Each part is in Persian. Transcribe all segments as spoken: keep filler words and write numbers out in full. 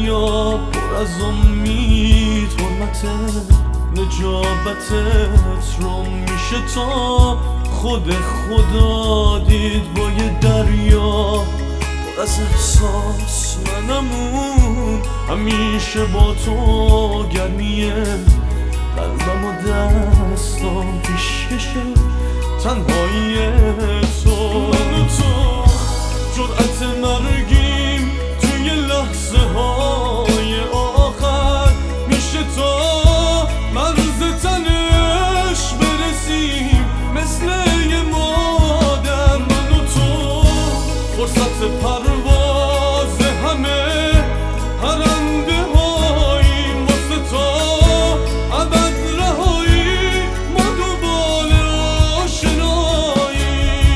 دریا پر از امید حرمتت نجابتت رو میشه تا خود خدا دید با یه دریا پر از احساس منمون همیشه با تو گرمیه قلبم و دستام پیشکشه تنهایی تو من و تو جرأت مرگیم توی لحظه های آخر میشه تا مرز تنش برسیم مثل یه مادر من و تو فرصت پرواز همه پرنده هاییم واسه تا ابد رهایی ما دوبال آشناییم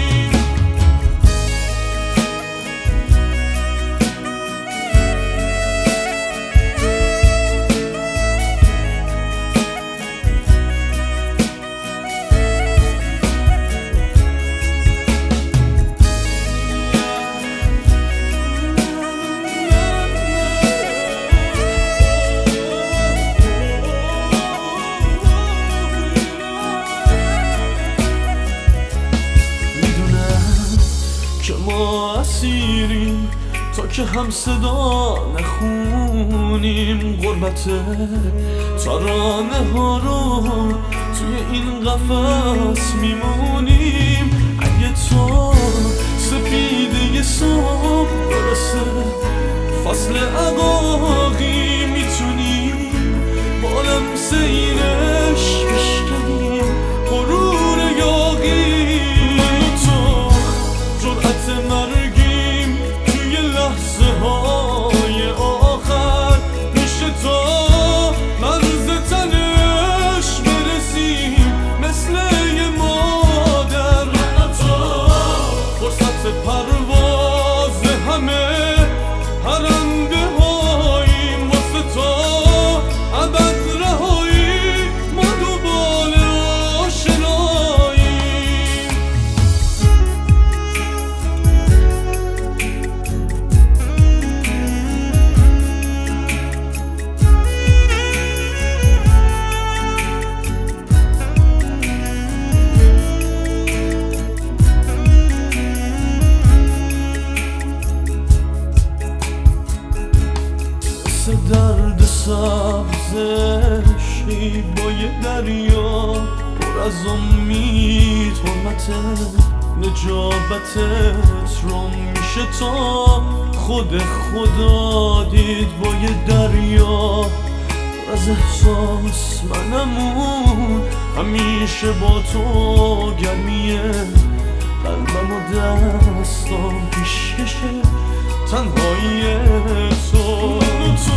که ما اسیریم تا که هم صدا نخونیم غربت ترانه ها رو توی این قفس میمونیم اگه تا سپیده صبح برسه فصل عقاقی میتونیم با لمس اینش بشکنیم غرور یاقی جرأت مرگیم توی لحظه های آخر میشه تا مرز تنش برسیم مثل یه مادر من و تو فرصت پرواز همه پرنده هاییم واسه تا ابد رهایی ما دوبال آشناییم درد سبزشی با یه دریا پر از امید حرمتت نجابتت رو میشه تا خود خدا دید با یه دریا پر از احساس منمون همیشه با تو گرمیه قلبم و دستام پیشکشه تنهایی تو